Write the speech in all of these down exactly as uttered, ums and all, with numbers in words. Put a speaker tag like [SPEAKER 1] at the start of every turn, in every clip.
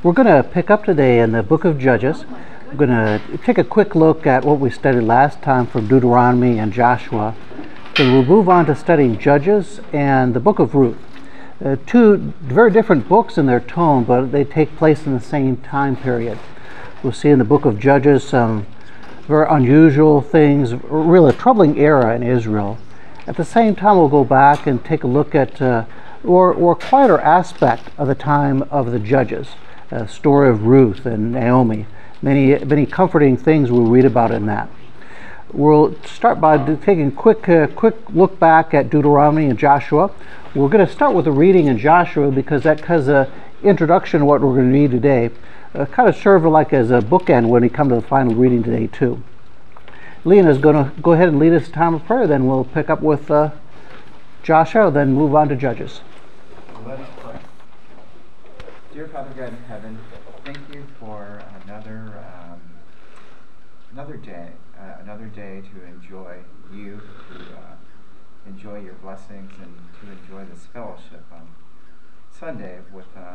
[SPEAKER 1] We're going to pick up today in the book of Judges. We're going to take a quick look at what we studied last time from Deuteronomy and Joshua. Then we'll move on to studying Judges and the book of Ruth. Uh, two very different books in their tone, but they take place in the same time period. We'll see in the book of Judges some very unusual things, really a troubling era in Israel. At the same time, we'll go back and take a look at uh, or, or quieter aspect of the time of the Judges. A story of Ruth and Naomi. Many many comforting things we'll read about in that. We'll start by taking a quick, uh, quick look back at Deuteronomy and Joshua. We're going to start with the reading in Joshua because that has an introduction to what we're going to read today. Uh, kind of serve like as a bookend when we come to the final reading today too. Lena is going to go ahead and lead us in time of prayer, then we'll pick up with uh, Joshua, then move on to Judges.
[SPEAKER 2] Let us pray. Dear Father God in heaven, thank you for another um, another day, uh, another day to enjoy you, to uh, enjoy your blessings, and to enjoy this fellowship on Sunday with uh,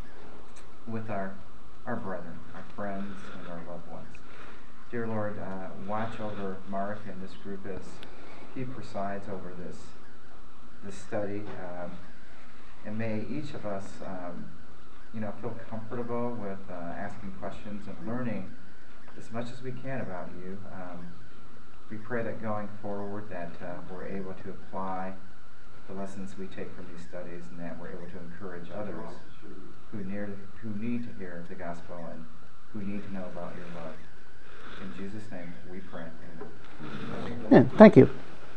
[SPEAKER 2] with our our brethren, our friends, and our loved ones. Dear Lord, uh, watch over Mark and this group as he presides over this this study, um, and may each of us. Um, you know, feel comfortable with uh, asking questions and learning as much as we can about you. Um, we pray that going forward that uh, we're able to apply the lessons we take from these studies, and that we're able to encourage others who, near, who need to hear the gospel and who need to know about your love. In Jesus' name we pray. Amen.
[SPEAKER 1] Yeah, thank you.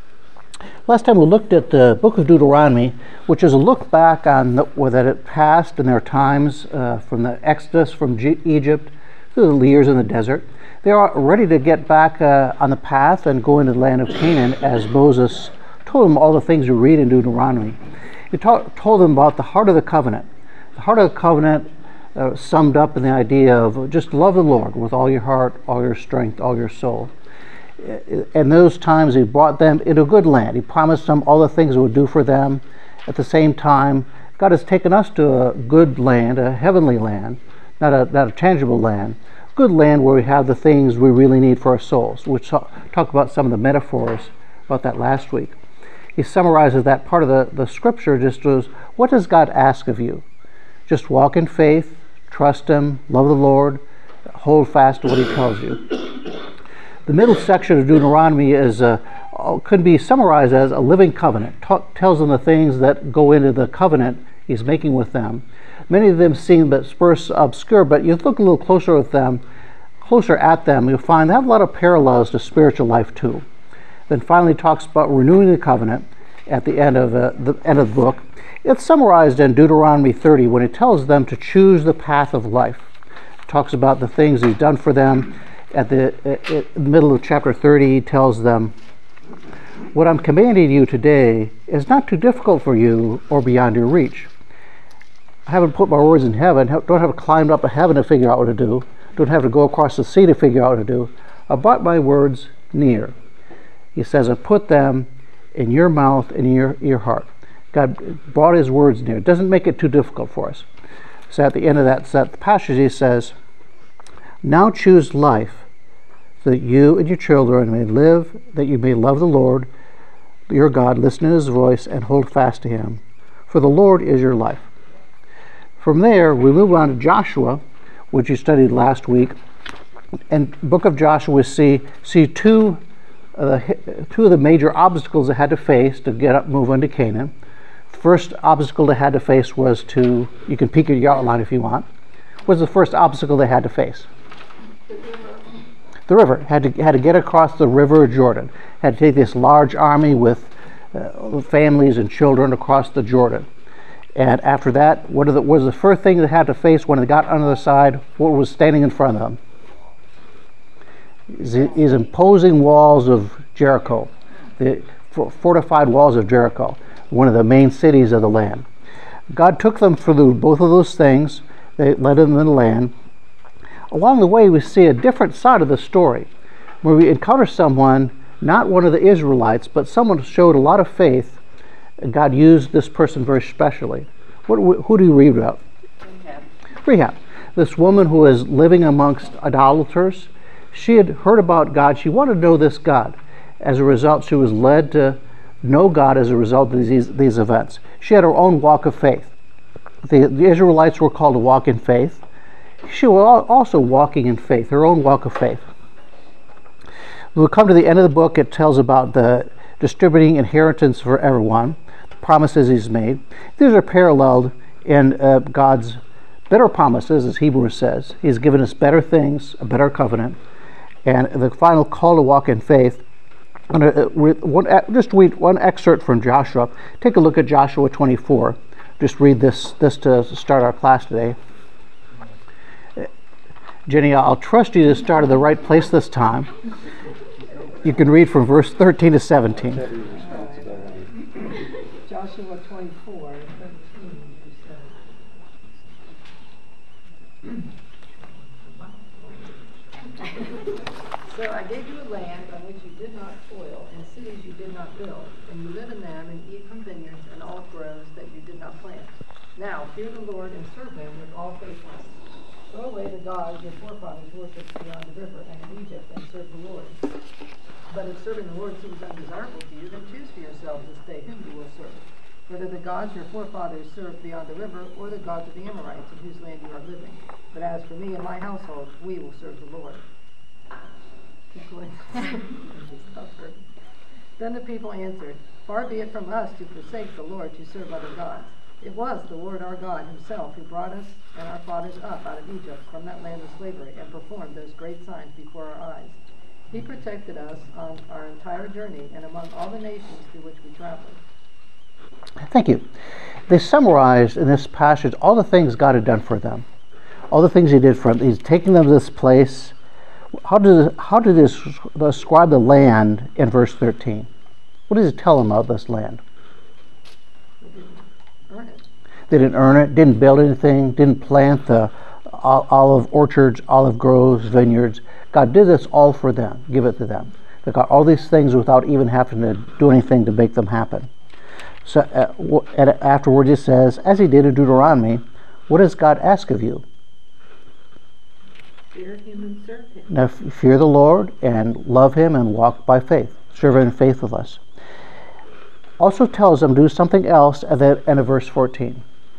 [SPEAKER 1] Last time we looked at the book of Deuteronomy, which is a look back on the, what that it passed in their times uh, from the Exodus from G- Egypt through the years in the desert. They are ready to get back uh, on the path and go into the land of Canaan, as Moses told them all the things you read in Deuteronomy. He ta- told them about the heart of the covenant. The heart of the covenant uh, summed up in the idea of just love the Lord with all your heart, all your strength, all your soul. In those times, he brought them into a good land. He promised them all the things he would do for them. At the same time, God has taken us to a good land, a heavenly land, not a, not a tangible land, good land where we have the things we really need for our souls. We'll talk about some of the metaphors about that last week. He summarizes that part of the, the scripture just as, what does God ask of you? Just walk in faith, trust Him, love the Lord, hold fast to what He tells you. The middle section of Deuteronomy is uh, could be summarized as a living covenant. Talk, tells them the things that go into the covenant He's making with them. Many of them seem at first obscure, but you look a little closer with them, closer at them, you'll find they have a lot of parallels to spiritual life too. Then finally talks about renewing the covenant at the end of uh, the end of the book. It's summarized in Deuteronomy thirty when it tells them to choose the path of life. It talks about the things He's done for them. At the, at the middle of chapter thirty, he tells them, what I'm commanding you today is not too difficult for you or beyond your reach. I haven't put my words in heaven, don't have to climb up to heaven to figure out what to do, don't have to go across the sea to figure out what to do. I brought my words near. He says, I put them in your mouth and in your, your heart. God brought His words near. It doesn't make it too difficult for us. So at the end of that, that passage, he says, now choose life, so that you and your children may live, that you may love the Lord, your God, listen to His voice, and hold fast to Him. For the Lord is your life. From there, we move on to Joshua, which you studied last week. And book of Joshua, we see, see two, uh, two of the major obstacles they had to face to get up, move into Canaan. The first obstacle they had to face was to, you can peek at your outline if you want, was the first obstacle they had to face. The river. Had to had to get across the river of Jordan. Had to take this large army with uh, families and children across the Jordan. And after that, what the, was the first thing they had to face when they got on the other side? What was standing in front of them? These imposing walls of Jericho, the fortified walls of Jericho, one of the main cities of the land. God took them through both of those things. They led them in the land. Along the way, we see a different side of the story, where we encounter someone, not one of the Israelites, but someone who showed a lot of faith, and God used this person very specially. What, who do you read about?
[SPEAKER 3] Rahab.
[SPEAKER 1] Rahab. This woman who is living amongst idolaters, she had heard about God. She wanted to know this God. As a result, she was led to know God as a result of these, these events. She had her own walk of faith. The, the Israelites were called to walk in faith. She was also walking in faith, her own walk of faith. We'll come to the end of the book. It tells about the distributing inheritance for everyone, the promises he's made. These are paralleled in uh, God's better promises, as Hebrews says. He's given us better things, a better covenant. And the final call to walk in faith. I'm going to read one, just read one excerpt from Joshua. Take a look at Joshua twenty-four. Just read this, this to start our class today. Jenny, I'll trust you to start at the right place this time. You can read from verse thirteen to seventeen.
[SPEAKER 3] Joshua twenty-four, thirteen to seventeen. So I gave you a land on which you did not toil, and cities you did not build, and you live in them and eat from vineyards and olive groves that you did not plant. Now fear the Lord and serve him with all faithfulness. Throw away the gods your forefathers worshipped beyond the river and in Egypt, and serve the Lord. But if serving the Lord seems undesirable to you, then choose for yourselves this day whom you will serve, whether the gods your forefathers served beyond the river, or the gods of the Amorites in whose land you are living. But as for me and my household, we will serve the Lord. Keep going. Then the people answered, Far be it from us to forsake the Lord to serve other gods. It was the Lord our God himself who brought us and our fathers up out of Egypt from that land of slavery and performed those great signs before our eyes. He protected us on our entire journey and among all the nations through which we traveled.
[SPEAKER 1] Thank you. They summarized in this passage all the things God had done for them, all the things he did for them. He's taking them to this place. How did how did he describe the land in verse thirteen? What does he tell them about this land?
[SPEAKER 3] They didn't earn it.
[SPEAKER 1] They didn't earn it, didn't build anything, didn't plant the olive orchards, olive groves, vineyards. God did this all for them, give it to them. They got all these things without even having to do anything to make them happen. So uh, and afterwards he says, as he did in Deuteronomy, what does God ask of you?
[SPEAKER 3] Fear him and serve him.
[SPEAKER 1] Now fear the Lord and love him and walk by faith. Serve him in faith with us. Also tells them to do something else at the end of verse fourteen.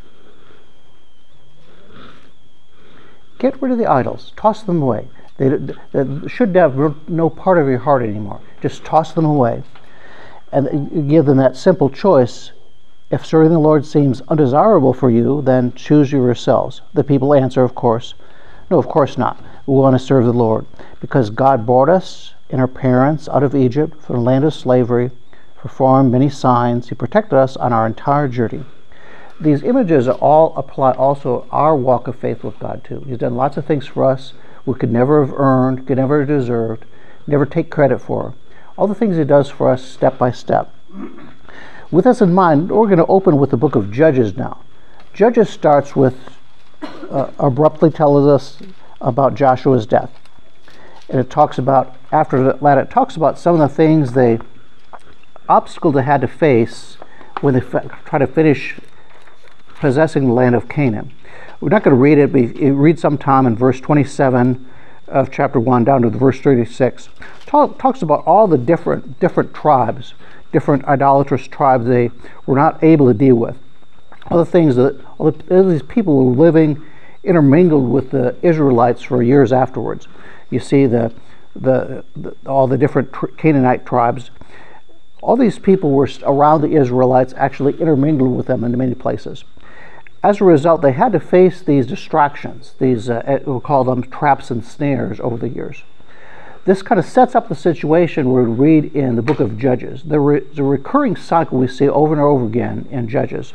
[SPEAKER 1] Get rid of the idols. Toss them away. They, they should have no part of your heart anymore. Just toss them away. And give them that simple choice. If serving the Lord seems undesirable for you, then choose yourselves. The people answer, of course, no, of course not. We want to serve the Lord because God brought us and our parents out of Egypt from the land of slavery, performed many signs. He protected us on our entire journey. These images all apply also our walk of faith with God too. He's done lots of things for us we could never have earned, could never have deserved, never take credit for. All the things he does for us step by step. With this in mind, we're going to open with the book of Judges now. Judges starts with uh, abruptly tells us about Joshua's death. And it talks about, after that, it talks about some of the things they, obstacles they had to face when they f- try to finish possessing the land of Canaan. We're not going to read it, but you read sometime in verse twenty-seven of chapter one down to verse thirty-six. Talk, talks about all the different different tribes, different idolatrous tribes they were not able to deal with. All the things that all, the, all these people were living intermingled with the Israelites for years afterwards. You see the the, the all the different tr- Canaanite tribes. All these people were around the Israelites, actually intermingled with them in many places. As a result, they had to face these distractions, these, uh, we'll call them traps and snares over the years. This kind of sets up the situation we read in the book of Judges. The, re- the recurring cycle we see over and over again in Judges.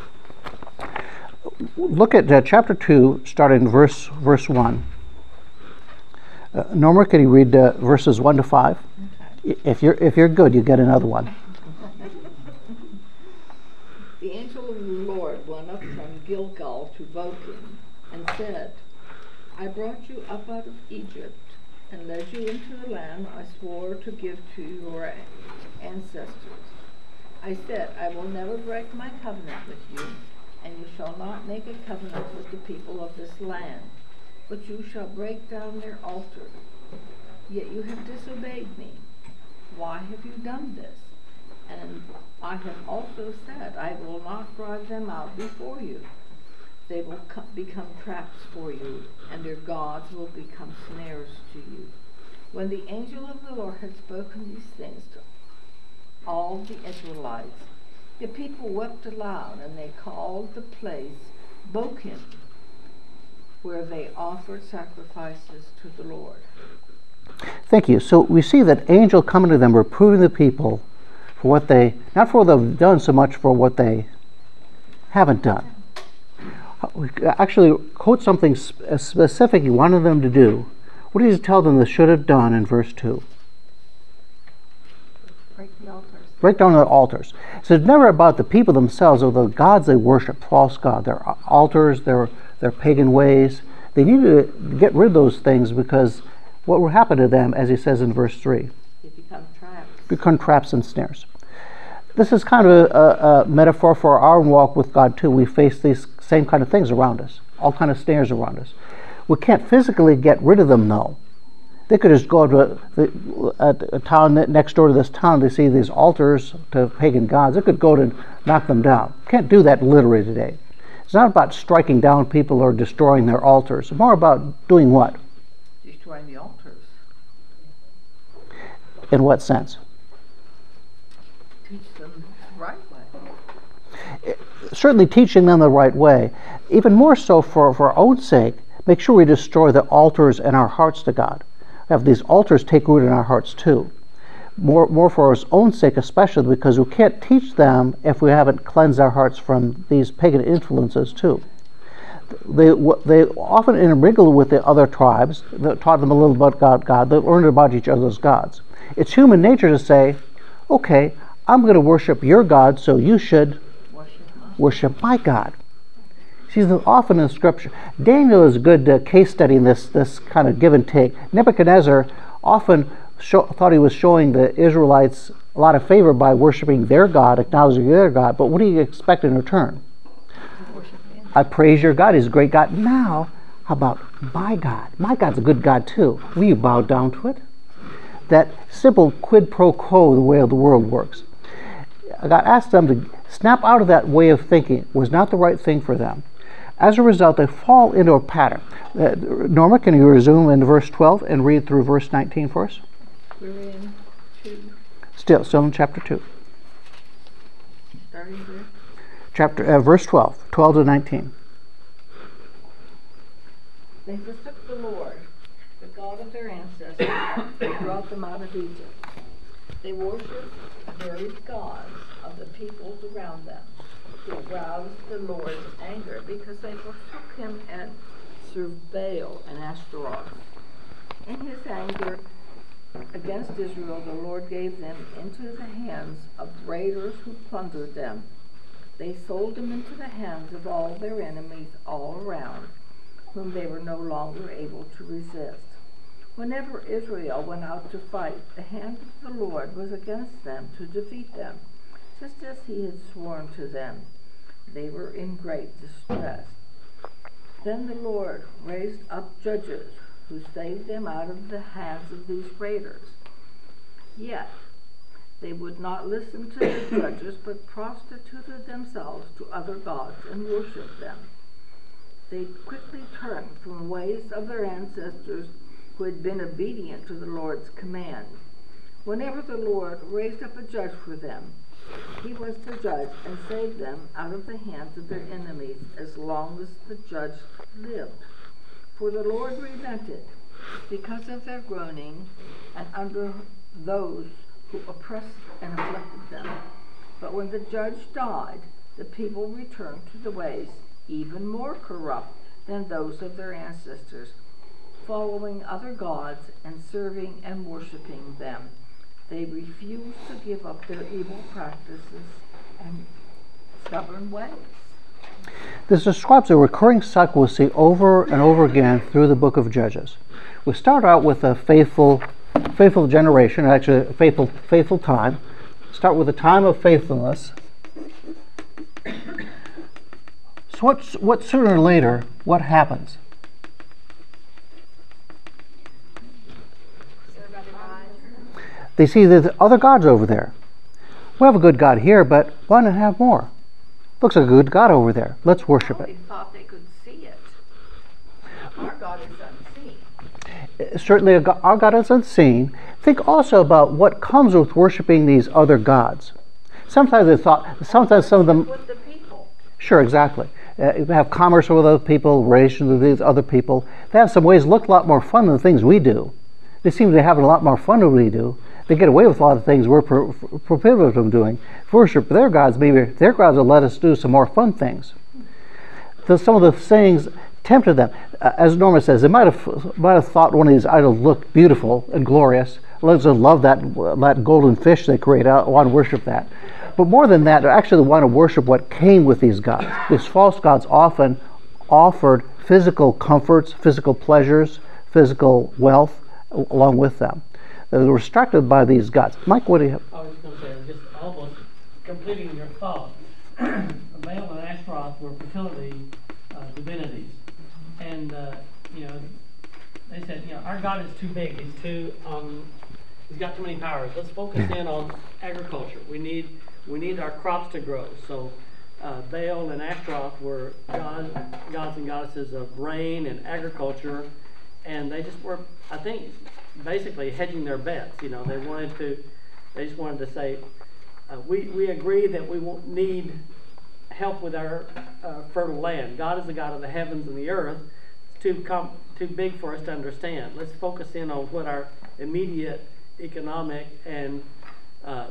[SPEAKER 1] Look at uh, chapter two, starting in verse, verse one. Uh, Norma, can you read uh, verses one to five? If you're, if you're good, you get another one.
[SPEAKER 4] The angel of the Lord went up from Gilgal to Bochim and said, I brought you up out of Egypt and led you into the land I swore to give to your ancestors. I said, I will never break my covenant with you, and you shall not make a covenant with the people of this land. but you shall break down their altars. Yet you have disobeyed me. Why have you done this? And I have also said, I will not drive them out before you. They will co- become traps for you, and their gods will become snares to you. When the angel of the Lord had spoken these things to all the Israelites, the people wept aloud, and they called the place Bochim, where they offered sacrifices to the Lord.
[SPEAKER 1] Thank you. So we see that angel coming to them, reproving the people for what they, not for what they've done so much for what they haven't done. We actually quote something specific he wanted them to do. What did he tell them they should have done in verse two?
[SPEAKER 3] Break the altars.
[SPEAKER 1] Break down the altars. So it's never about the people themselves or the gods they worship, false god, their altars, their, their pagan ways. They need to get rid of those things, because what will happen to them, as he says in verse three?
[SPEAKER 4] They become traps.
[SPEAKER 1] Become traps and snares. This is kind of a, a, a metaphor for our walk with God too. We face these same kind of things around us, all kind of snares around us. We can't physically get rid of them though. They could just go to the, a, a town next door to this town. They see these altars to pagan gods. They could go to knock them down. Can't do that literally today. It's not about striking down people or destroying their altars. It's more about doing what?
[SPEAKER 4] Destroying the altars.
[SPEAKER 1] In what sense?
[SPEAKER 4] Teach them the right way.
[SPEAKER 1] Certainly teaching them the right way. Even more so for, for our own sake, make sure we destroy the altars in our hearts to God. Have these altars take root in our hearts too. More, more for our own sake especially, because we can't teach them if we haven't cleansed our hearts from these pagan influences too. They, they often intermingle with the other tribes that taught them a little about God, God. They learned about each other's gods. It's human nature to say, okay, I'm going to worship your God, so you should worship, worship my God. See, often in Scripture, Daniel is a good uh, case study in this, this kind of give and take. Nebuchadnezzar often show, thought he was showing the Israelites a lot of favor by worshiping their God, acknowledging their God, but what do you expect in return? I praise your God, he's a great God. Now, how about my God? My God's a good God too. Will you bow down to it? That simple quid pro quo, the way of the world works. God asked them to snap out of that way of thinking. It was not the right thing for them. As a result, they fall into a pattern. Uh, Norma, can you resume in verse twelve and read through verse nineteen for us?
[SPEAKER 4] We're in two.
[SPEAKER 1] Still, still in chapter two.
[SPEAKER 4] Starting there.
[SPEAKER 1] Chapter, uh, verse twelve, twelve to nineteen.
[SPEAKER 4] They forsook the Lord, the God of their ancestors, who brought them out of Egypt. They worshipped various gods of the peoples around them, who aroused the Lord's anger because they forsook him and served Baal and Ashtaroth. In his anger against Israel, the Lord gave them into the hands of raiders who plundered them. They sold them into the hands of all their enemies all around, whom they were no longer able to resist. Whenever Israel went out to fight, the hand of the Lord was against them to defeat them, just as he had sworn to them. They were in great distress. Then the Lord raised up judges who saved them out of the hands of these raiders. Yet they would not listen to the judges, but prostituted themselves to other gods and worshipped them. They quickly turned from the ways of their ancestors who had been obedient to the Lord's command. Whenever the Lord raised up a judge for them, he was to judge and save them out of the hands of their enemies as long as the judge lived. For the Lord relented because of their groaning and under those who oppressed and afflicted them. But when the judge died, the people returned to the ways even more corrupt than those of their ancestors, following other gods and serving and worshiping them. They refused to give up their evil practices and stubborn ways.
[SPEAKER 1] This describes a recurring cycle we see over and over again through the book of Judges. We start out with a faithful, faithful generation, actually a faithful, faithful time. Start with a time of faithfulness. So what's, what sooner or later, what happens? They see there's other gods over there. We have a good God here, but why not have more? Looks like a good God over there. Let's worship
[SPEAKER 4] They
[SPEAKER 1] it.
[SPEAKER 4] thought they could see it. Our God is unseen.
[SPEAKER 1] Certainly a go- our God is unseen. Think also about what comes with worshiping these other gods. Sometimes they thought, sometimes some of them,
[SPEAKER 4] With the people.
[SPEAKER 1] sure, exactly. Uh, you have commerce with other people, relations with these other people. They have some ways that look a lot more fun than the things we do. They seem to be having a lot more fun than we do. They get away with a lot of things we're pro- prohibited from doing. Worship their gods, maybe their gods will let us do some more fun things. So some of the things tempted them. Uh, as Norma says, they might have might have thought one of these idols looked beautiful and glorious. Let's just love that that golden fish they create. I want to worship that. But more than that, they actually want to worship what came with these gods. These false gods often offered physical comforts, physical pleasures, physical wealth along with them. They were distracted by these gods. Mike, what do you have?
[SPEAKER 5] I was just going to say, just almost completing your thought. Baal and Ashtaroth were fertility uh, divinities, and uh, you know, they said, you know, our God is too big. He's too, um, he's got too many powers. Let's focus in on agriculture. We need, we need our crops to grow. So, uh, Baal and Ashtaroth were god, gods and goddesses of rain and agriculture, and they just were, I think, basically hedging their bets. You know, they wanted to, they just wanted to say, uh, we we agree that we won't need help with our uh, fertile land. God is the God of the heavens and the earth. It's too com- too big for us to understand. Let's focus in on what our immediate economic and uh,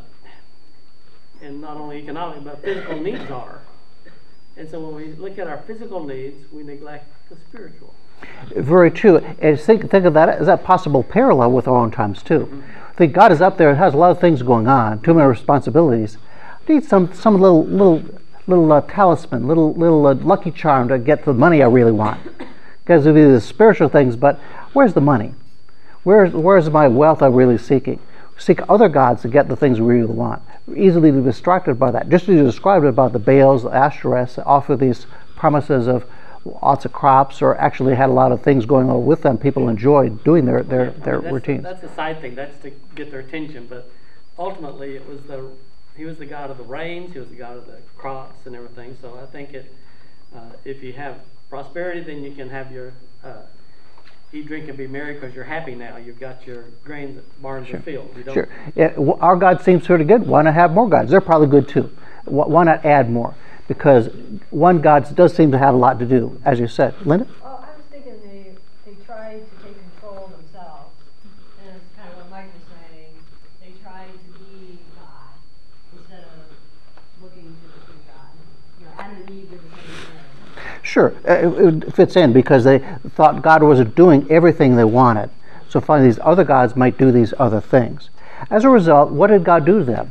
[SPEAKER 5] and not only economic but physical needs are. And so when we look at our physical needs, we neglect the spiritual.
[SPEAKER 1] Very true. And think, think of that as that possible parallel with our own times too. Mm-hmm. I think God is up there and has a lot of things going on, too many responsibilities. Need some some little little little uh, talisman, little little uh, lucky charm to get the money I really want. Because it'll be the spiritual things, but where's the money? Where's where's my wealth I'm really seeking? Seek other gods to get the things we really want. We're easily distracted by that. Just as you described about the Baals, the Ashtoreths, that offer these promises of lots of crops, or actually had a lot of things going on with them. People enjoyed doing their their, their
[SPEAKER 5] I mean, that's,
[SPEAKER 1] routines.
[SPEAKER 5] That's a side thing. That's to get their attention. But ultimately, it was the he was the god of the rains. He was the god of the crops and everything. So I think it uh, if you have prosperity, then you can have your uh, eat, drink, and be merry because you're happy now. You've got your grains, barns
[SPEAKER 1] Sure.
[SPEAKER 5] are filled. You don't,
[SPEAKER 1] Sure. Yeah, w- our God seems pretty good. Why not have more gods? They're probably good too. Wh- Why not add more? Because one God does seem to have a lot to do, as you said. Linda?
[SPEAKER 6] Well, I was thinking they, they tried to take control themselves, and it's kind of what Mike was saying. They tried to be God instead of looking to the true God. You know, Adam and Eve did the same thing.
[SPEAKER 1] Sure, uh, it it fits in because they thought God wasn't doing everything they wanted. So finally, these other gods might do these other things. As a result, what did God do to them?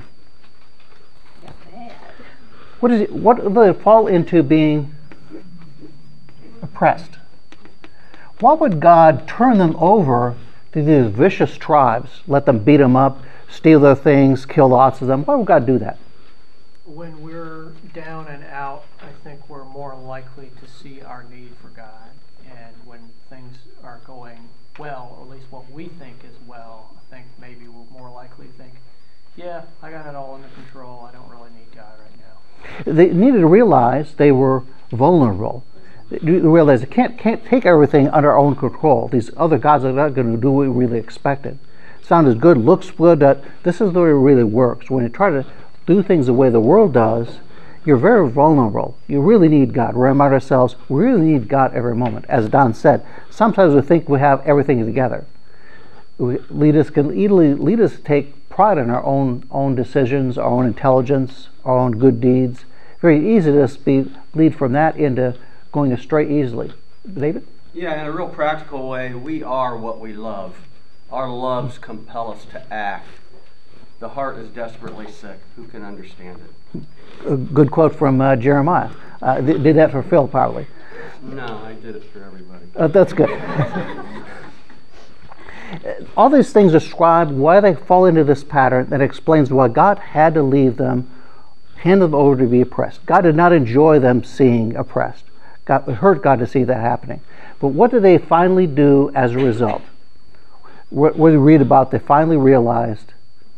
[SPEAKER 1] What is it, what do they fall into being oppressed? Why would God turn them over to these vicious tribes, let them beat them up, steal their things, kill lots of them? Why would God do that?
[SPEAKER 7] When we're down and out, I think we're more likely to see our need for God. And when things are going well, or at least what we think is well, I think maybe we're more likely to think, yeah, I got it all under control. I don't really need God right now.
[SPEAKER 1] They needed to realize they were vulnerable. They realize they can't, can't take everything under our own control. These other gods are not going to do what we really expected. Sounded good, looks good, that this is the way it really works. When you try to do things the way the world does, you're very vulnerable. You really need God. We remind ourselves, we really need God every moment. As Don said, sometimes we think we have everything together. We, leaders can easily lead us to take pride in our own own decisions, our own intelligence, our own good deeds. Very easy to just be lead from that into going astray easily. David?
[SPEAKER 8] Yeah, in a real practical way, we are what we love. Our loves compel us to act. The heart is desperately sick. Who can understand it?
[SPEAKER 1] A good quote from uh, Jeremiah. Uh, th- did that for Phil, probably.
[SPEAKER 8] No, I did it for everybody.
[SPEAKER 1] Uh, that's good. All these things describe why they fall into this pattern that explains why God had to leave them, hand them over to be oppressed. God did not enjoy them seeing oppressed. God, it hurt God to see that happening. But what did they finally do as a result? What, what we read about, they finally realized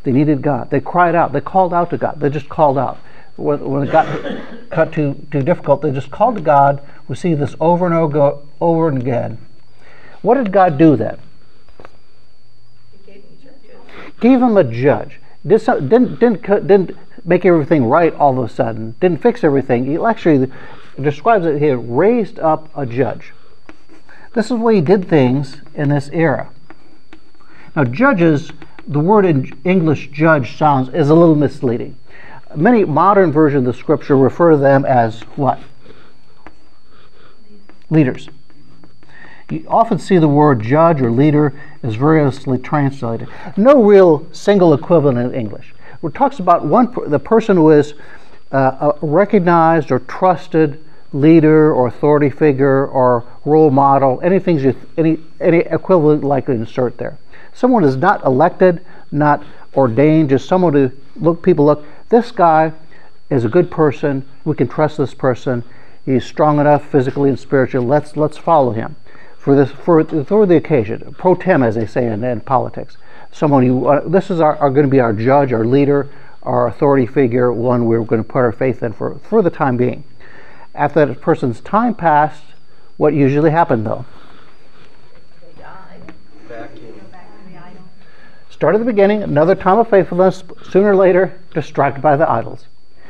[SPEAKER 1] They needed God. They cried out. They called out to God. They just called out. When, when it got, got too, too difficult, they just called to God. We see this over and over, over and again. What did God do then?
[SPEAKER 3] He gave them judges.
[SPEAKER 1] Gave them a judge. Did some, didn't, didn't, didn't make everything right all of a sudden. Didn't fix everything. He actually describes it here, raised up a judge. This is the way he did things in this era. Now, judges, the word in English judge sounds is a little misleading. Many modern versions of the scripture refer to them as what? Leaders. You often see the word judge or leader as variously translated. No real single equivalent in English. It talks about one the person who is uh, a recognized or trusted leader or authority figure or role model, anything you any any equivalent like to insert there. Someone is not elected, not ordained, just someone to look people look. This guy is a good person. We can trust this person. He's strong enough physically and spiritually. Let's let's follow him for this for for the occasion. Pro tem, as they say in, in politics. Someone you uh, this is our, are going to be our judge, our leader, our authority figure, one we're going to put our faith in for for the time being. After that person's time passed, what usually happened though?
[SPEAKER 3] They died.
[SPEAKER 8] Back in.
[SPEAKER 6] Go back to the idol.
[SPEAKER 1] Start at the beginning, another time of faithfulness, sooner or later, distracted by the idols.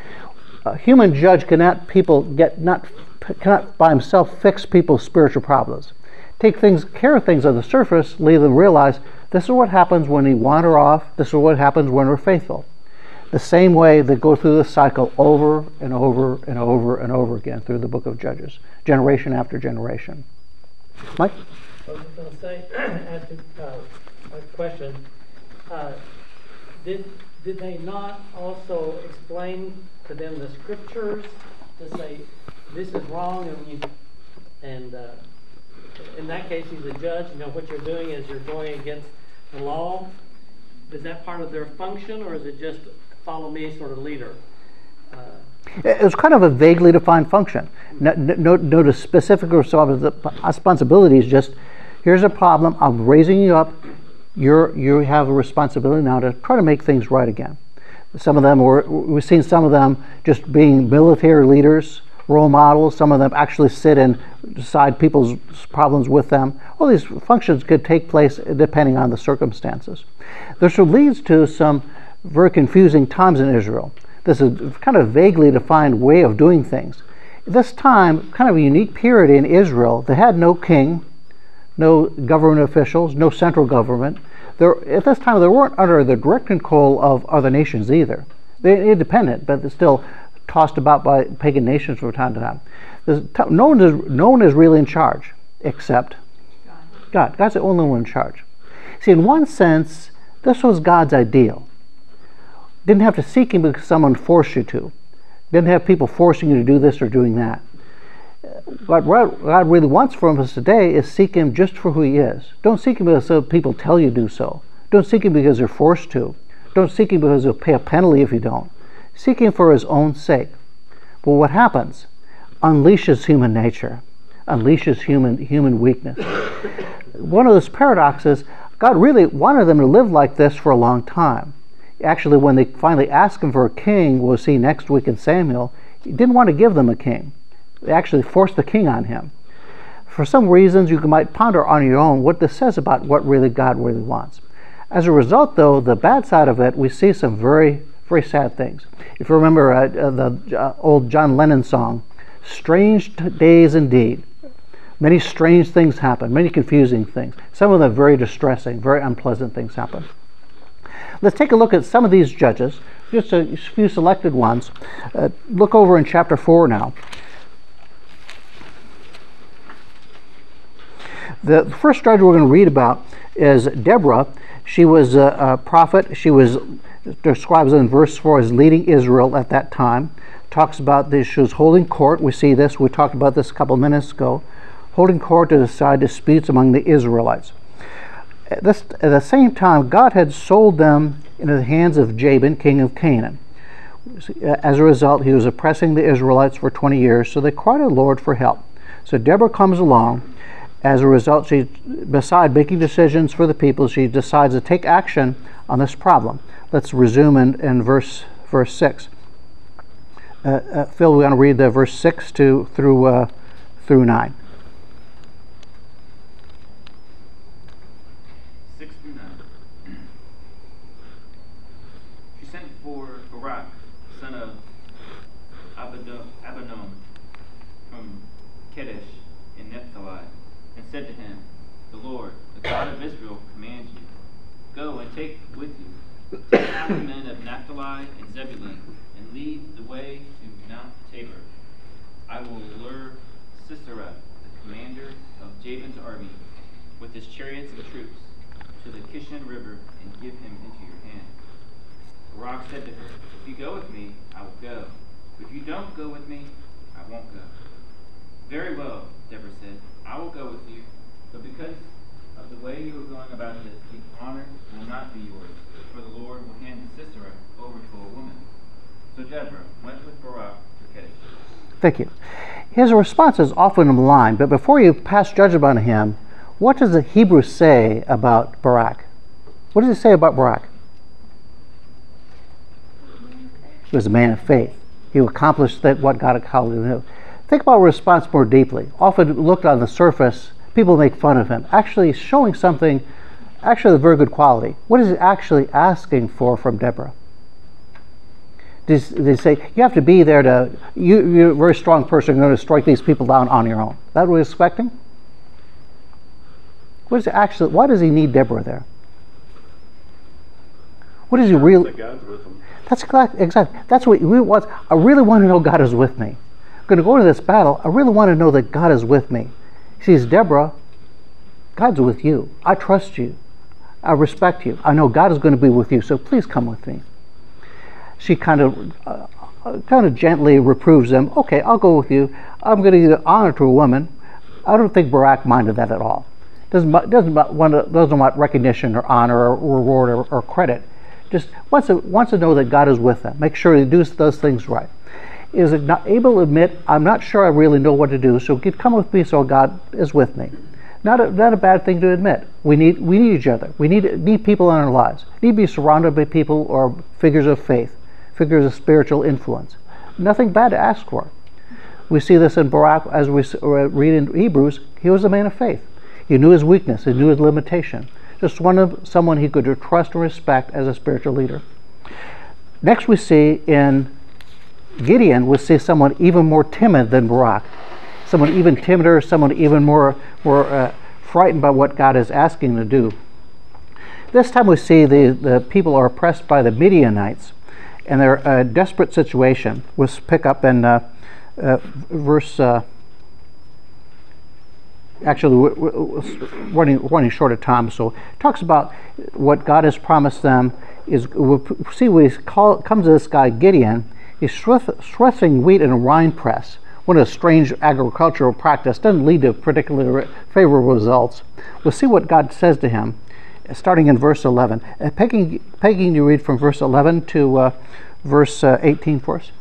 [SPEAKER 1] A human judge cannot people get not cannot by himself fix people's spiritual problems. Take things care of things on the surface, leave them realize this is what happens when we wander off, this is what happens when we're faithful. The same way they go through the cycle over and over and over and over again through the book of Judges, generation after generation. Mike?
[SPEAKER 5] I was just going to say, ask a, uh, a question. Uh, did did they not also explain to them the scriptures to say this is wrong, and you, and uh, in that case he's a judge. You know what you're doing is you're going against the law. Is that part of their function, or is it just follow me sort of leader? Uh,
[SPEAKER 1] It was kind of a vaguely defined function. No, no, no to specific responsibilities. Just here's a problem. I'm raising you up. You're you have a responsibility now to try to make things right again. Some of them were we've seen some of them just being military leaders, role models. Some of them actually sit and decide people's problems with them. All these functions could take place depending on the circumstances. This leads to some very confusing times in Israel. This is a kind of vaguely defined way of doing things. This time, kind of a unique period in Israel, they had no king, no government officials, no central government. There, at this time, they weren't under the direct control of other nations either. They're independent, but they're still tossed about by pagan nations from time to time. There's, no one is no one is really in charge except God. God's the only one in charge. See, in one sense, this was God's ideal. Didn't have to seek him because someone forced you to. Didn't have people forcing you to do this or doing that. What God really wants from us today is seek him just for who he is. Don't seek him because people tell you to do so. Don't seek him because you're forced to. Don't seek him because you'll pay a penalty if you don't. Seek him for his own sake. But what happens? Unleashes human nature. Unleashes human human weakness. One of those paradoxes, God really wanted them to live like this for a long time. Actually, when they finally asked him for a king, we'll see next week in Samuel, he didn't want to give them a king. They actually forced the king on him. For some reasons, you might ponder on your own what this says about what really God really wants. As a result, though, the bad side of it, we see some very, very sad things. If you remember uh, uh, the uh, old John Lennon song, "Strange days indeed." Many strange things happen, many confusing things. Some of them very distressing, very unpleasant things happen. Let's take a look at some of these judges, just a few selected ones. Uh, look over in chapter four now. The first judge we're going to read about is Deborah. She was a, a prophet. She was described in verse four as leading Israel at that time. Talks about this. She was holding court. We see this. We talked about this a couple of minutes ago. Holding court to decide disputes among the Israelites. At, this, at the same time, God had sold them into the hands of Jabin, king of Canaan. As a result, he was oppressing the Israelites for twenty years, so they cried to the Lord for help. So Deborah comes along. As a result, she, beside making decisions for the people, she decides to take action on this problem. let's resume in, in verse verse six. Uh, uh, Phil, we want to read the verse six to through uh, through nine.
[SPEAKER 9] Six through nine. She sent for Barak, son of Abado- Abanom, from Kedesh in Naphtali, and said to him, "The Lord, the God of Israel, commands you, go and take with you ten thousand men of Naphtali and Zebulun, and lead the way to Mount Tabor. I will lure Sisera, the commander of Jabin's army, with his chariots and troops, to the Kishon River, and give him into your hand." Barak said to her, "If you go with me, I will go. If you don't go with me, I won't go." "Very well," Deborah said, "I will go with you, but because of the way you are going about this, the honor will not be yours, for the Lord will hand Sisera over to a woman." So Deborah went with Barak to Kadesh.
[SPEAKER 1] Thank you. His response is often malign, but before you pass judgment on him, what does the Hebrew say about Barak? What does it say about Barak? He was a man of faith. He accomplished that what God had called him to do. Think about response more deeply. Often looked on the surface, people make fun of him. Actually showing something, actually a very good quality. What is he actually asking for from Deborah? Does they say, you have to be there to, you, you're a very strong person, you're going to strike these people down on your own. Is that what he's expecting? What is it actually, why does he need Deborah there? What is he really?
[SPEAKER 10] God's with him.
[SPEAKER 1] That's exactly, exactly. That's what we want. I really want to know God is with me. I'm going to go to this battle. I really want to know that God is with me. He sees Deborah, God's with you. I trust you. I respect you. I know God is going to be with you, so please come with me. She kind of uh, kind of gently reproves them. Okay, I'll go with you. I'm going to give honor to a woman. I don't think Barak minded that at all. Doesn't doesn't want doesn't want recognition or honor or reward or, or credit. Just wants to wants to know that God is with them. Make sure he does those things right. Is it not able to admit, I'm not sure I really know what to do, so get, come with me so God is with me. Not a, not a bad thing to admit. We need we need each other. We need need people in our lives. We need to be surrounded by people or figures of faith, figures of spiritual influence. Nothing bad to ask for. We see this in Barak as we read in Hebrews. He was a man of faith. He knew his weakness. He knew his limitation. Just one of someone he could trust and respect as a spiritual leader. Next we see in Gideon, we see someone even more timid than Barak. Someone even timider, someone even more, more uh, frightened by what God is asking to do. This time we see the, the people are oppressed by the Midianites, and they're in a desperate situation. We'll pick up in uh, uh, verse... Uh, Actually, we're running, running short of time, so it talks about what God has promised them. Is we'll see we call comes to this guy Gideon. He's threshing wheat in a wine press. One of the strange agricultural practice doesn't lead to particularly favorable results. We'll see what God says to him, starting in verse eleven. Uh, Peggy, Peggy, you read from verse eleven to uh, verse uh, eighteen for us.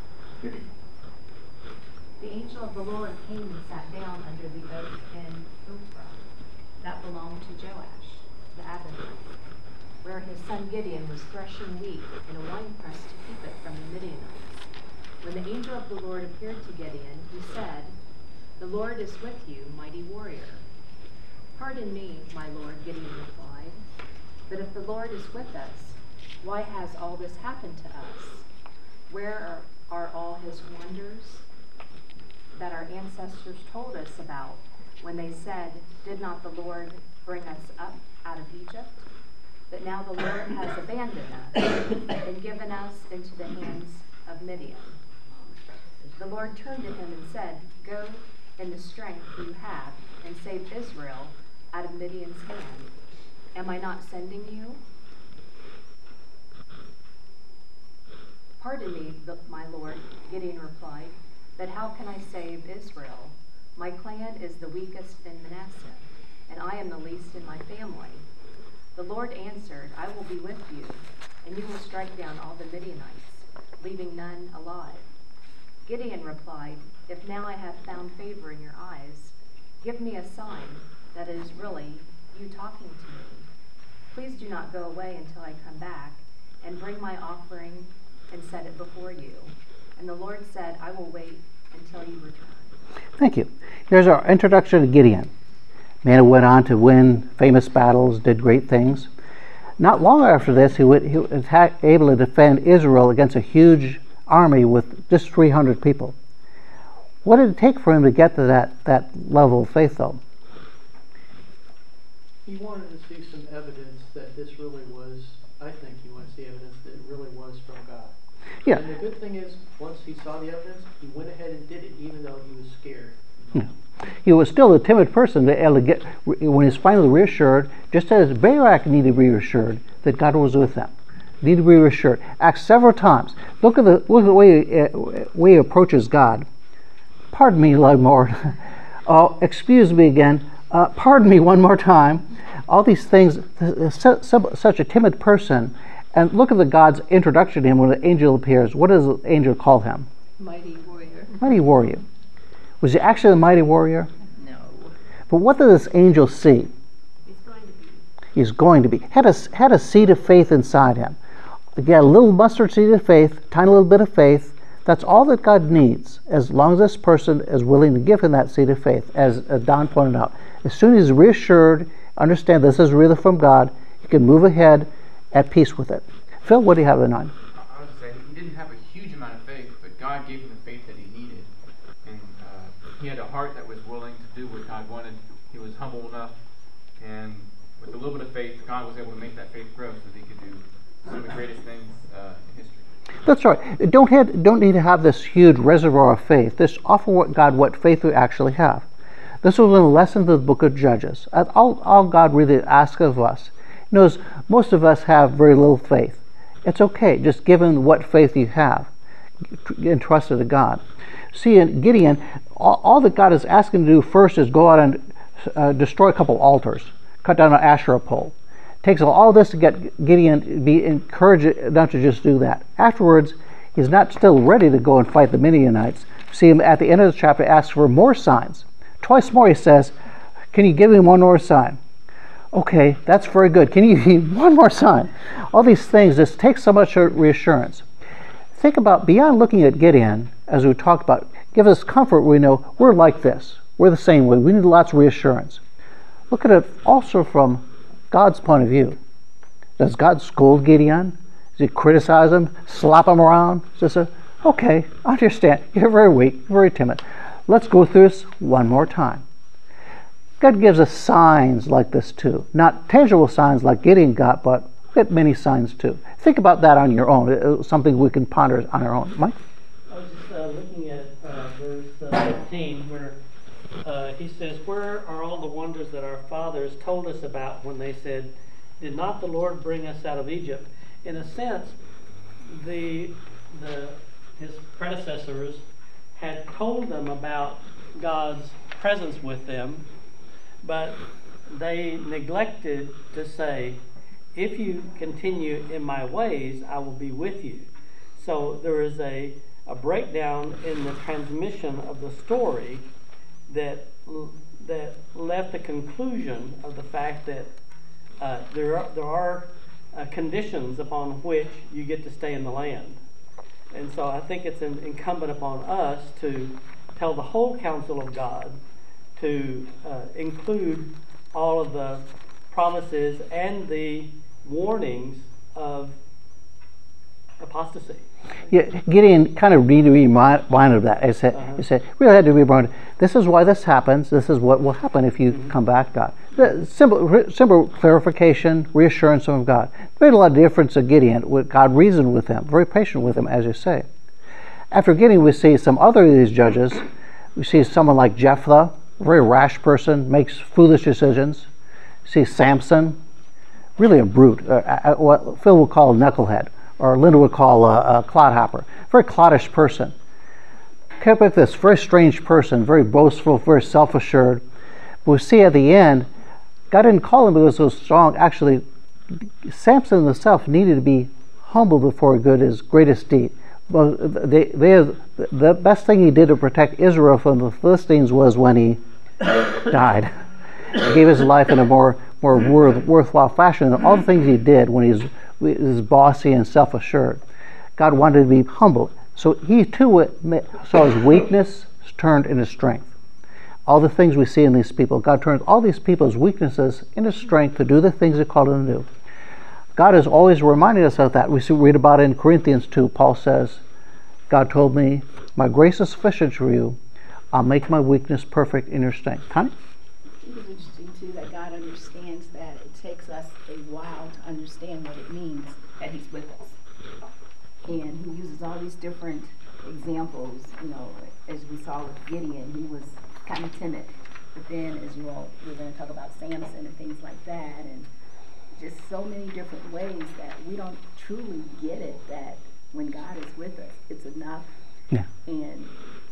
[SPEAKER 11] The angel of the Lord came and sat down under the oak in Ophrah that belonged to Joash the Abinite, where his son Gideon was threshing wheat in a winepress to keep it from the Midianites. When the angel of the Lord appeared to Gideon, he said, "The Lord is with you, mighty warrior." "Pardon me, my lord," Gideon replied, "but if the Lord is with us, why has all this happened to us? Where are, are all his wonders that our ancestors told us about when they said, 'Did not the Lord bring us up out of Egypt?' But now the Lord has abandoned us and given us into the hands of Midian." The Lord turned to him and said, "Go in the strength you have and save Israel out of Midian's hand. Am I not sending you?" "Pardon me, my lord," Gideon replied, "but how can I save Israel? My clan is the weakest in Manasseh, and I am the least in my family." The Lord answered, "I will be with you, and you will strike down all the Midianites, leaving none alive." Gideon replied, "If now I have found favor in your eyes, give me a sign that it is really you talking to me. Please do not go away until I come back, and bring my offering and set it before you. And the Lord said, I will wait until you return.
[SPEAKER 1] Thank you. Here's our introduction to Gideon. Man who went on to win famous battles, did great things. Not long after this, he, would, he was ha- able to defend Israel against a huge army with just three hundred people. What did it take for him to get to that, that level of faith, though?
[SPEAKER 7] He wanted to see some evidence that this really was, I think he wanted to see evidence that it really was from God.
[SPEAKER 1] Yeah.
[SPEAKER 7] And the good thing is, once he saw the evidence, he went ahead and did it, even though he was scared.
[SPEAKER 1] Yeah. He was still a timid person to able to get, when he's finally reassured, just as Barak needed to be reassured that God was with them. Needed to be reassured. Asked several times. Look at the, look at the way, uh, way he approaches God. Pardon me, Lord. Oh, excuse me again. Uh, pardon me one more time. All these things, such a timid person. And look at the God's introduction to him when the angel appears. What does the angel call him?
[SPEAKER 4] Mighty warrior.
[SPEAKER 1] Mighty warrior. Was he actually a mighty warrior?
[SPEAKER 4] No.
[SPEAKER 1] But what did this angel see?
[SPEAKER 11] He's going to be.
[SPEAKER 1] He's going to be. Had a, had a seed of faith inside him. He got a little mustard seed of faith, tiny little bit of faith. That's all that God needs, as long as this person is willing to give him that seed of faith, as uh, Don pointed out. As soon as he's reassured, understand this is really from God, he can move ahead at peace with it. Phil, what do you have in mind?
[SPEAKER 10] I would say he didn't have a huge amount of faith, but God gave him the faith that he needed. And uh, he had a heart that was willing to do what God wanted. He was humble enough, and with a little bit of faith, God was able to make that faith grow so that he could do some of the greatest things uh, in history.
[SPEAKER 1] That's right. Don't have, don't need to have this huge reservoir of faith. Just offer what God what faith we actually have. This was a lesson to the book of Judges. All, all God really asks of us. He knows most of us have very little faith. It's okay. Just give him what faith you have. Entrust it to God. See, in Gideon, all, all that God is asking to do first is go out and uh, destroy a couple altars, cut down an Asherah pole. It takes all this to get Gideon to be encouraged not to just do that. Afterwards, he's not still ready to go and fight the Midianites. See him at the end of the chapter ask for more signs. Twice more he says, can you give me one more sign? Okay, that's very good. Can you give me one more sign? All these things just take so much reassurance. Think about, beyond looking at Gideon, as we talked about, give us comfort. We know we're like this. We're the same way. We need lots of reassurance. Look at it also from God's point of view. Does God scold Gideon? Does he criticize him, slap him around? Just say, okay, I understand. You're very weak, very timid. Let's go through this one more time. God gives us signs like this too. Not tangible signs like Gideon got, but we get many signs too. Think about that on your own. It's something we can ponder on our own. Mike?
[SPEAKER 5] I was just uh, looking at uh, verse uh, fifteen, where uh, he says, where are all the wonders that our fathers told us about when they said, did not the Lord bring us out of Egypt? In a sense, the, the his predecessors had told them about God's presence with them, but they neglected to say, if you continue in my ways, I will be with you. So there is a, a breakdown in the transmission of the story that that left the conclusion of the fact that uh, there are, there are uh, conditions upon which you get to stay in the land. And so I think it's in, incumbent upon us to tell the whole counsel of God to uh, include all of the promises and the warnings of apostasy.
[SPEAKER 1] Yeah, Gideon kind of need to be reminded of that. He said, uh-huh. he said, really had to be reminded, this is why this happens, this is what will happen if you mm-hmm. come back, God. The simple, simple clarification, reassurance from God. Made a lot of difference to Gideon. God reasoned with him, very patient with him, as you say. After Gideon, we see some other of these judges. We see someone like Jephthah, a very rash person, makes foolish decisions. We see Samson, really a brute, uh, what Phil would call a knucklehead, or Linda would call a, a clodhopper, very cloddish person. Kept with this very strange person, very boastful, very self-assured. But we see at the end, God didn't call him because he was strong. Actually, Samson himself needed to be humble before he did his greatest deed. Well, they, they, the best thing he did to protect Israel from the Philistines was when he died. He gave his life in a more more worth, worthwhile fashion than all the things he did when he was, he was bossy and self-assured. God wanted to be humble. So he too saw his weakness turned into strength. All the things we see in these people, God turns all these people's weaknesses into strength to do the things he called them to do. God is always reminding us of that. We see, read about it in Corinthians two. Paul says, God told me, my grace is sufficient for you. I'll make my weakness perfect in your strength. Connie?
[SPEAKER 12] It was interesting too that God understands that it takes us a while to understand what it means that he's with us. And he uses all these different examples, you know, as we saw with Gideon, he was kind of timid. But then as you all, we're going to talk about Samson and things like that, and just so many different ways that we don't truly get it, that when God is with us, it's enough.
[SPEAKER 1] Yeah.
[SPEAKER 12] And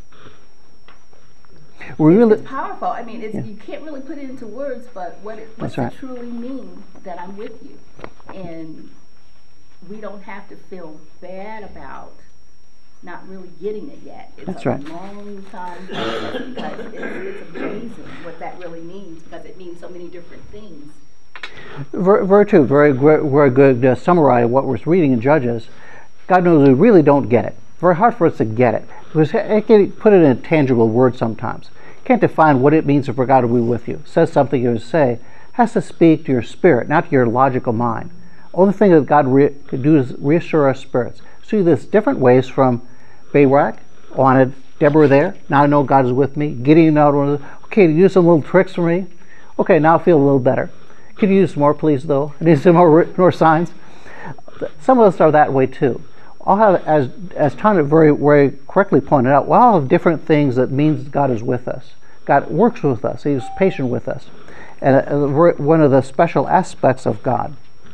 [SPEAKER 1] we really,
[SPEAKER 12] it's powerful. I mean, it's, yeah. you can't really put it into words, but what it what's
[SPEAKER 1] right.
[SPEAKER 12] it truly mean that I'm with you? And we don't have to feel bad about not really getting it yet. It's
[SPEAKER 1] That's
[SPEAKER 12] a
[SPEAKER 1] right.
[SPEAKER 12] long time process because it's, it's amazing what that really means, because it means so many different things.
[SPEAKER 1] Very, very true. Very, very good uh, summary of what we're reading in Judges. God knows we really don't get it. Very hard for us to get it. Because it can put it in a tangible word sometimes. You can't define what it means for God to be with you. It says something you say, has to speak to your spirit, not to your logical mind. Only thing that God re- could do is reassure our spirits. See this different ways from Barak, wanted Deborah there. Now I know God is with me. Gideon out, okay, use some little tricks for me. Okay, now I feel a little better. Could you use some more, please, though? I need some more, more signs. Some of us are that way too. All have, as as Tanya very very correctly pointed out, we all have different things that means God is with us. God works with us. He's patient with us, and uh, one of the special aspects of God.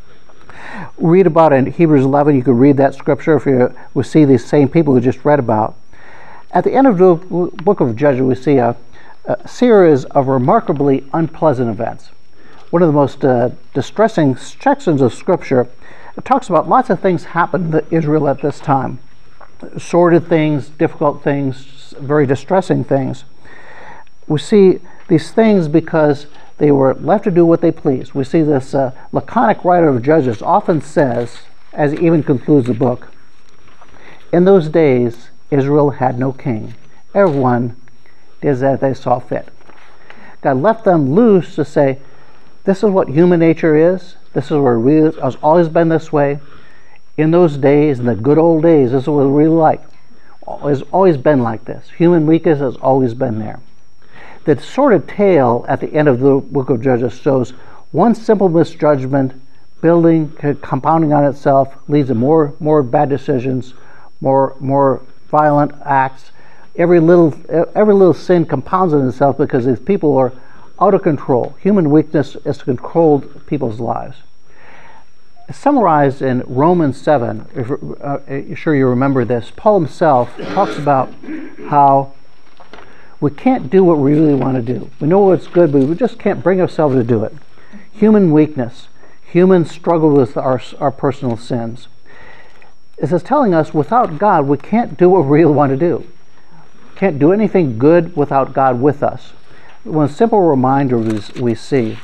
[SPEAKER 1] Read about it in Hebrews eleven. You could read that scripture if you will see these same people we just read about. At the end of the book of Judges, we see a, a series of remarkably unpleasant events. One of the most uh, distressing sections of scripture. It talks about lots of things happened to Israel at this time. Sordid things, difficult things, very distressing things. We see these things because they were left to do what they pleased. We see this uh, laconic writer of Judges often says, as he even concludes the book, in those days Israel had no king. Everyone did as they saw fit. God left them loose to say, this is what human nature is. This is what it really has always been this way. In those days, in the good old days, this is what it really like. It's always been like this. Human weakness has always been there. The sordid tale at the end of the book of Judges shows one simple misjudgment building, compounding on itself, leads to more, more bad decisions, more, more violent acts. Every little, every little sin compounds on itself because these people are out of control. Human weakness has controlled people's lives. Summarized in Romans seven, if uh, you're sure you remember this, Paul himself talks about how we can't do what we really want to do. We know what's good, but we just can't bring ourselves to do it. Human weakness, human struggle with our, our personal sins. This is telling us without God, we can't do what we really want to do. Can't do anything good without God with us. One simple reminder we see,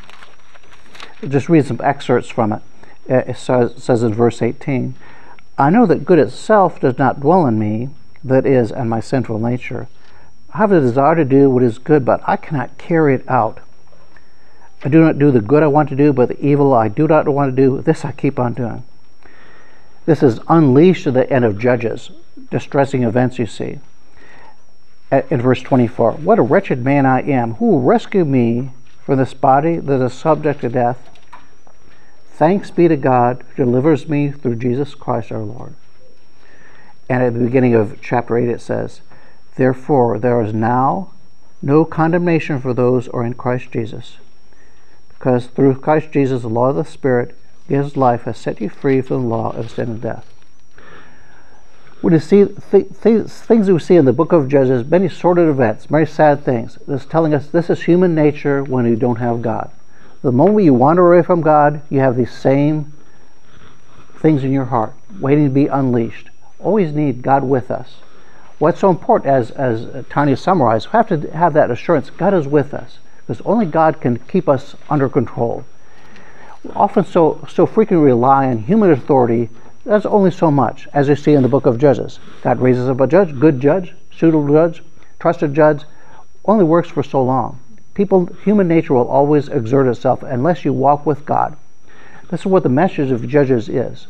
[SPEAKER 1] just read some excerpts from it. It says, it says in verse eighteen, I know that good itself does not dwell in me, that is, in my sinful nature. I have a desire to do what is good, but I cannot carry it out. I do not do the good I want to do, but the evil I do not want to do, this I keep on doing. This is unleashed at the end of Judges, distressing events you see. In verse twenty-four, what a wretched man I am. Who will rescue me from this body that is subject to death? Thanks be to God who delivers me through Jesus Christ our Lord. And at the beginning of chapter eight it says, therefore there is now no condemnation for those who are in Christ Jesus. Because through Christ Jesus the law of the Spirit gives life, has set you free from the law of sin and death. When you see th- th- things we see in the book of Judges, many sordid events, very sad things. It's telling us this is human nature when you don't have God. The moment you wander away from God, you have these same things in your heart, waiting to be unleashed. Always need God with us. What's so important, as, as Tanya summarized, we have to have that assurance God is with us, because only God can keep us under control. often so, so frequently rely on human authority. That's only so much, as you see in the book of Judges. God raises up a judge, good judge, suitable judge, trusted judge, only works for so long. People, human nature will always exert itself unless you walk with God. This is what the message of Judges is.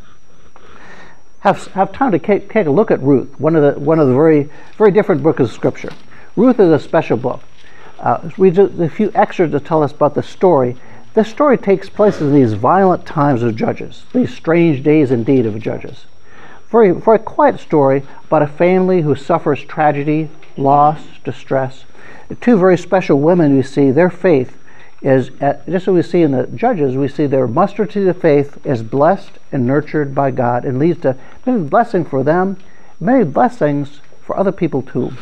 [SPEAKER 1] Have, have time to take, take a look at Ruth, one of the one of the very very different books of Scripture. Ruth is a special book. Uh, we just a few extras to tell us about the story. This story takes place in these violent times of Judges, these strange days indeed of Judges. Very, very quiet story about a family who suffers tragedy, loss, distress. The two very special women we see, their faith is, just as we see in the Judges, we see their mustard seed of faith is blessed and nurtured by God and leads to many blessings for them, many blessings for other people too.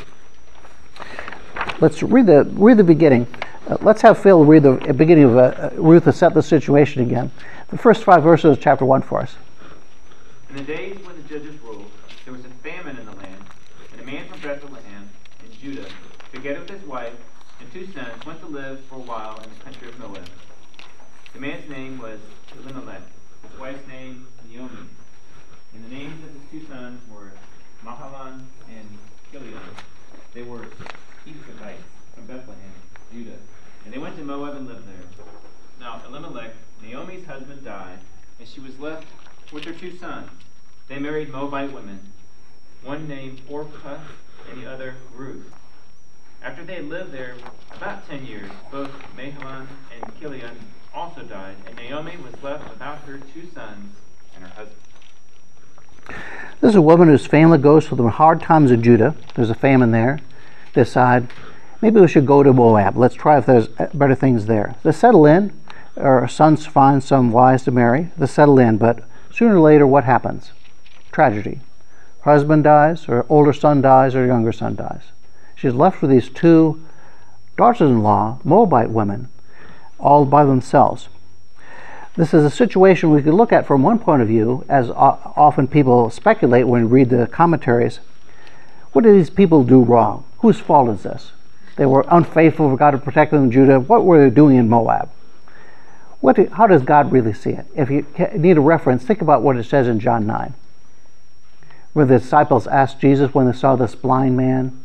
[SPEAKER 1] Let's read the, read the beginning. Uh, let's have Phil read the beginning of uh, Ruth to set the situation again. The first five verses of chapter one for us.
[SPEAKER 9] In the days when the judges ruled, there was a famine in the land, and a man from Bethlehem in Judah, together with his wife and two sons, went to live for a while in the country of Moab. The man's name was Elimelech, his wife's name Naomi, and the names of his two sons were Mahalan and Chilion. They were Ephrathites from Bethlehem, Judah, and they went to Moab and lived there. Now Elimelech, Naomi's husband, died, and she was left with her two sons. They married Moabite women, one named Orpah and the other Ruth. After they had lived there about ten years, both Mahalan and Chilion also died, and Naomi was left without her two sons and her husband.
[SPEAKER 1] This is a woman whose family goes through the hard times of Judah. There's a famine there. They decide, maybe we should go to Moab. Let's try if there's better things there. They settle in. Her sons find some wives to marry. They settle in, but sooner or later, what happens? Tragedy. Her husband dies, her older son dies, her younger son dies. She's left with these two daughters-in-law, Moabite women, all by themselves. This is a situation we could look at from one point of view, as often people speculate when we read the commentaries. What did these people do wrong? Whose fault is this? They were unfaithful for God to protect them in Judah. What were they doing in Moab? What do, how does God really see it? If you need a reference, think about what it says in John nine, where the disciples asked Jesus when they saw this blind man,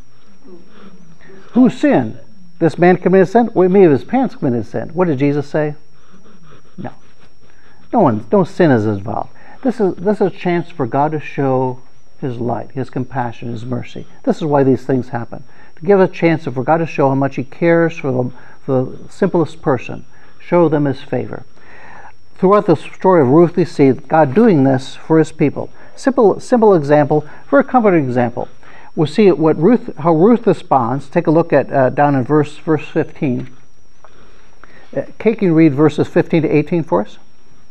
[SPEAKER 1] who sinned? This man committed sin? Well, maybe his parents committed sin. What did Jesus say? No. No one, no sin is involved. This is, this is a chance for God to show His light, His compassion, His mercy. This is why these things happen. To give a chance for God to show how much He cares for the, for the simplest person. Show them His favor. Throughout the story of Ruth, we see God doing this for His people. Simple, simple example, very comforting example. We'll see what Ruth, how Ruth responds. Take a look at uh, down in verse verse fifteen. Uh, Kate, can you read verses fifteen to eighteen for us?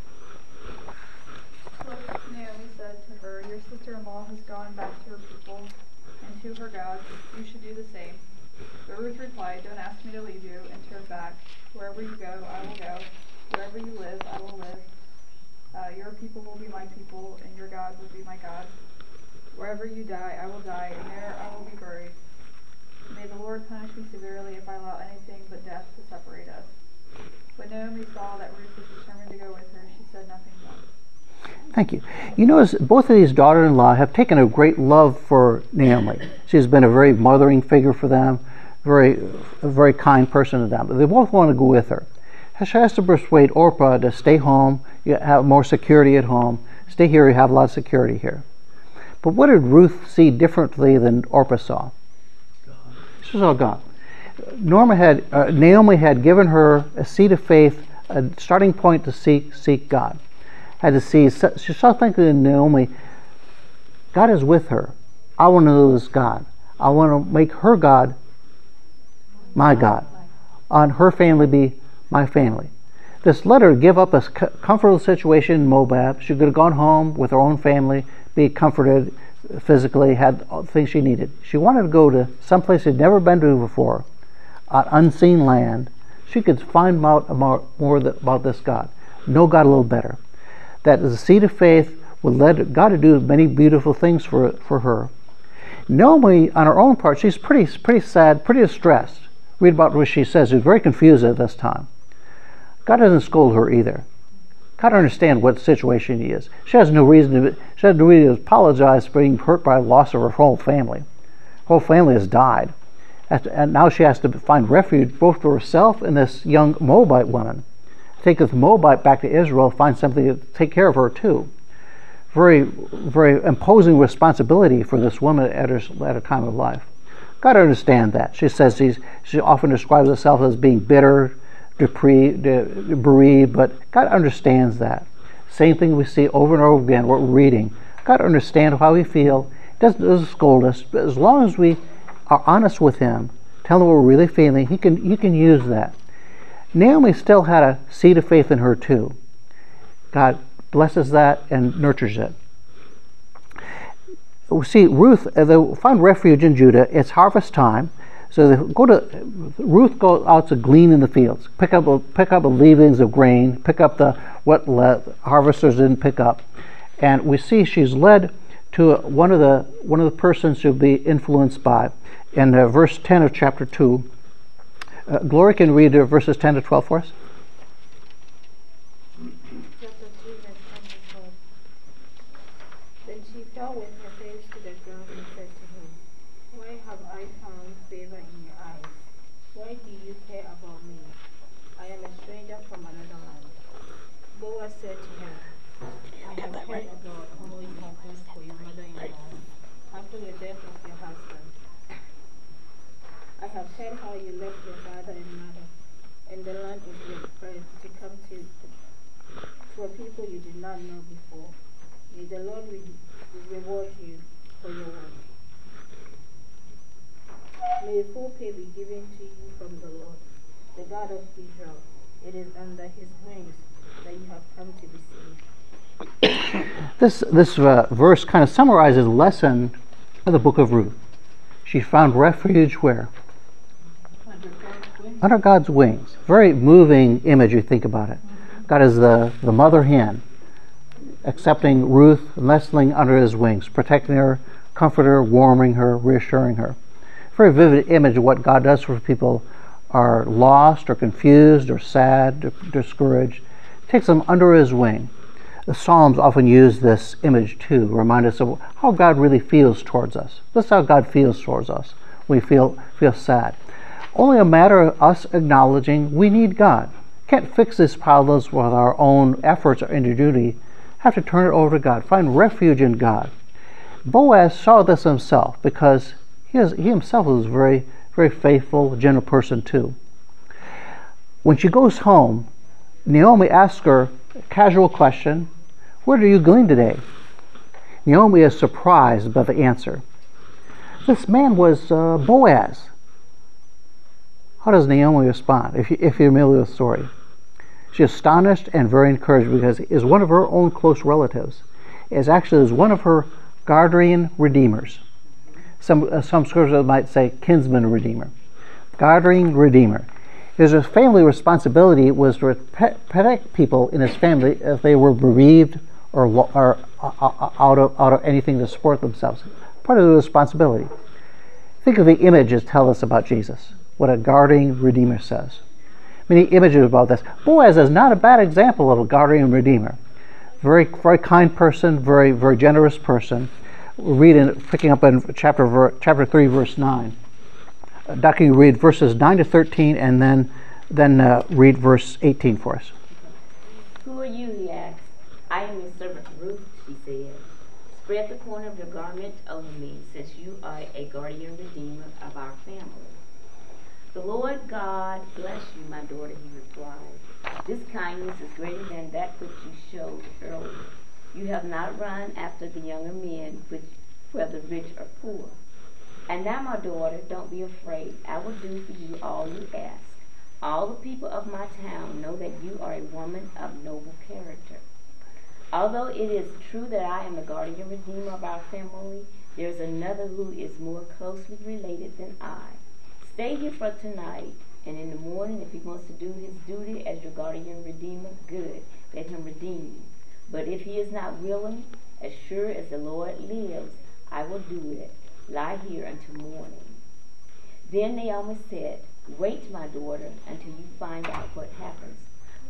[SPEAKER 13] Naomi said to her, "Your sister-in-law has gone back to her people and to her gods. You should do the same." But Ruth replied, "Don't ask me to leave you," and turned back. "Wherever you go, I will go. Wherever you live, I will live. Uh, your people will be my people, and your God will be my God. Wherever you die, I will die, and there I will be buried. May the Lord punish me severely if I allow anything but death to separate us." When Naomi saw that Ruth was determined to go with her, she said nothing more.
[SPEAKER 1] Thank you. You notice both of these daughters-in-law have taken a great love for Naomi. She's been a very mothering figure for them, very, a very kind person to them. But they both want to go with her. She has to persuade Orpah to stay home, you have more security at home. Stay here, you have a lot of security here. But what did Ruth see differently than Orpah saw? God. She saw God. Norma had, uh, Naomi had given her a seed of faith, a starting point to seek seek God. Had to see, she saw thinking in Naomi, God is with her. I want to know this God. I want to make her God my God. On her family be my family. This let her give up a comfortable situation in Moab. She could have gone home with her own family, be comforted physically, had all the things she needed. She wanted to go to someplace she'd never been to before, an unseen land. She could find out more, more about this God, know God a little better. That the seed of faith would let God to do many beautiful things for, for her. Naomi, on her own part, she's pretty, pretty sad, pretty distressed. Read about what she says. She's very confused at this time. God doesn't scold her either. God understands what situation he is. She has no reason to. She has no reason to apologize for being hurt by the loss of her whole family. Her whole family has died, and now she has to find refuge both for herself and this young Moabite woman. Take this Moabite back to Israel, find something to take care of her too. Very, very imposing responsibility for this woman at her at a time of life. God understand that. She says she's, she often describes herself as being bitter, bereaved, but God understands that. Same thing we see over and over again, what we're reading. God understands how we feel. He doesn't, doesn't scold us, but as long as we are honest with him, tell him what we're really feeling, he can, he can use that. Naomi still had a seed of faith in her too. God blesses that and nurtures it. We see Ruth, uh, they find refuge in Judah. It's harvest time, so they go to Ruth goes out to glean in the fields, pick up pick up the leavings of grain, pick up the what le- harvesters didn't pick up, and we see she's led to one of the one of the persons she'll be influenced by. In uh, verse ten of chapter two, uh, Gloria can read uh, verses ten to twelve for us.
[SPEAKER 14] Then she fell with her face to the ground and said to him, "Why have I found favor in your eyes? Why do you care about me? I am a stranger from another land." Boaz said to her, "I have heard about how you have done for your mother-in-law after the death of your husband. I have heard how you left your father and mother and the land of your birth to come to, to a people you did not know before. May the Lord re- reward you for your work. May full pay be given to you from the Lord, the God of Israel. It is under his wings that you have come to be saved."
[SPEAKER 1] This this uh, verse kind of summarizes the lesson of the book of Ruth. She found refuge where?
[SPEAKER 4] Under God's wings.
[SPEAKER 1] Under God's wings. Very moving image, you think about it. God is the, the mother hen, accepting Ruth, nestling under his wings, protecting her, comforting her, warming her, reassuring her. Very vivid image of what God does for people are lost or confused or sad or discouraged. Takes them under his wing. The Psalms often use this image too, remind us of how God really feels towards us. That's how God feels towards us. We feel feel sad. Only a matter of us acknowledging we need God. Can't fix these problems with our own efforts or ingenuity. Have to turn it over to God. Find refuge in God. Boaz saw this himself because he, is, he himself was a very, very faithful, gentle person too. When she goes home, Naomi asks her a casual question, "Where do you glean today?" Naomi is surprised by the answer. This man was uh, Boaz. How does Naomi respond, if, you, if you're familiar with the story? She's astonished and very encouraged because he is one of her own close relatives. Is actually is one of her guardian redeemers. Some uh, some scriptures might say kinsman redeemer. Guardian redeemer. His family responsibility was to protect people in his family if they were bereaved or, or uh, out of out of anything to support themselves. Part of the responsibility. Think of the images tell us about Jesus. What a guardian redeemer says. Many images about this. Boaz is not a bad example of a guardian redeemer. Very, very kind person, very, very generous person. We'll read in, picking up in chapter chapter three, verse nine. Uh, Doc, can you read verses nine to thirteen, and then then uh, read verse eighteen for us?
[SPEAKER 15] "Who are you?" he asked. "I am your servant Ruth," she said. "Spread the corner of your garment over me, since you are a guardian redeemer of our family." "The Lord God bless you, my daughter," he replied. "This kindness is greater than that which you showed earlier. You have not run after the younger men, which, whether rich or poor. And now, my daughter, don't be afraid. I will do for you all you ask. All the people of my town know that you are a woman of noble character. Although it is true that I am the guardian redeemer of our family, there is another who is more closely related than I. Stay here for tonight, and in the morning, if he wants to do his duty as your guardian redeemer, good, let him redeem you. But if he is not willing, as sure as the Lord lives, I will do it. Lie here until morning." Then Naomi said, "Wait, my daughter, until you find out what happens.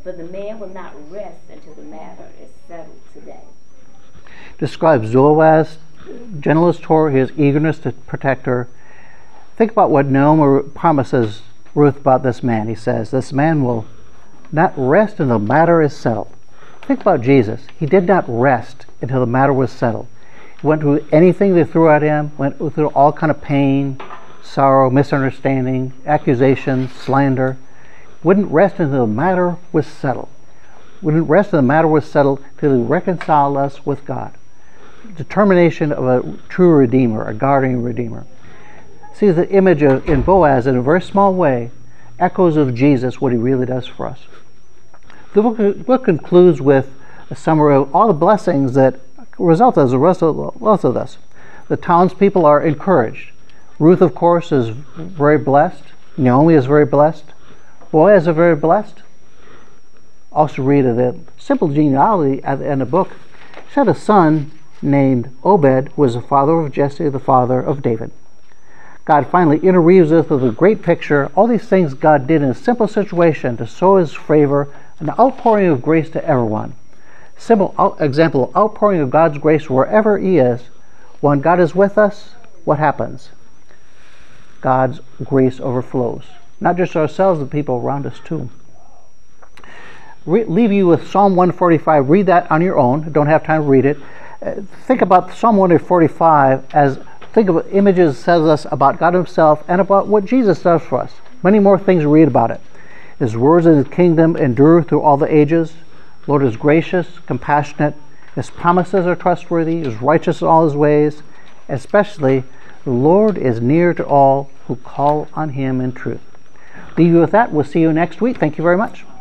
[SPEAKER 15] but the man will not rest until the matter is settled today.
[SPEAKER 1] Describes Boaz' gentleness toward his eagerness to protect her. Think about what Naomi promises Ruth about this man. He says, this man will not rest until the matter is settled. Think about Jesus. He did not rest until the matter was settled. He went through anything they threw at him, went through all kind of pain, sorrow, misunderstanding, accusations, slander. Wouldn't rest until the matter was settled. Wouldn't rest until the matter was settled till he reconciled us with God. Determination of a true Redeemer, a guardian Redeemer. See the image of, in Boaz, in a very small way, echoes of Jesus, what he really does for us. The book, the book concludes with a summary of all the blessings that result as a result of this. The townspeople are encouraged. Ruth, of course, is very blessed. Naomi is very blessed. Boaz is very blessed. Also read of the simple genealogy at the end of the book. She had a son named Obed, who was the father of Jesse, the father of David. God finally interweaves us with a great picture. All these things God did in a simple situation to show his favor, an outpouring of grace to everyone. Simple out, example of outpouring of God's grace wherever he is. When God is with us, what happens? God's grace overflows. Not just ourselves, the people around us too. Re- leave you with Psalm one forty-five. Read that on your own. Don't have time to read it. Uh, think about Psalm one forty-five as think of images that tells us about God himself and about what Jesus does for us. Many more things to read about it. His words in his kingdom endure through all the ages. Lord is gracious, compassionate. His promises are trustworthy. He is righteous in all his ways. Especially, the Lord is near to all who call on him in truth. Leave you with that. We'll see you next week. Thank you very much.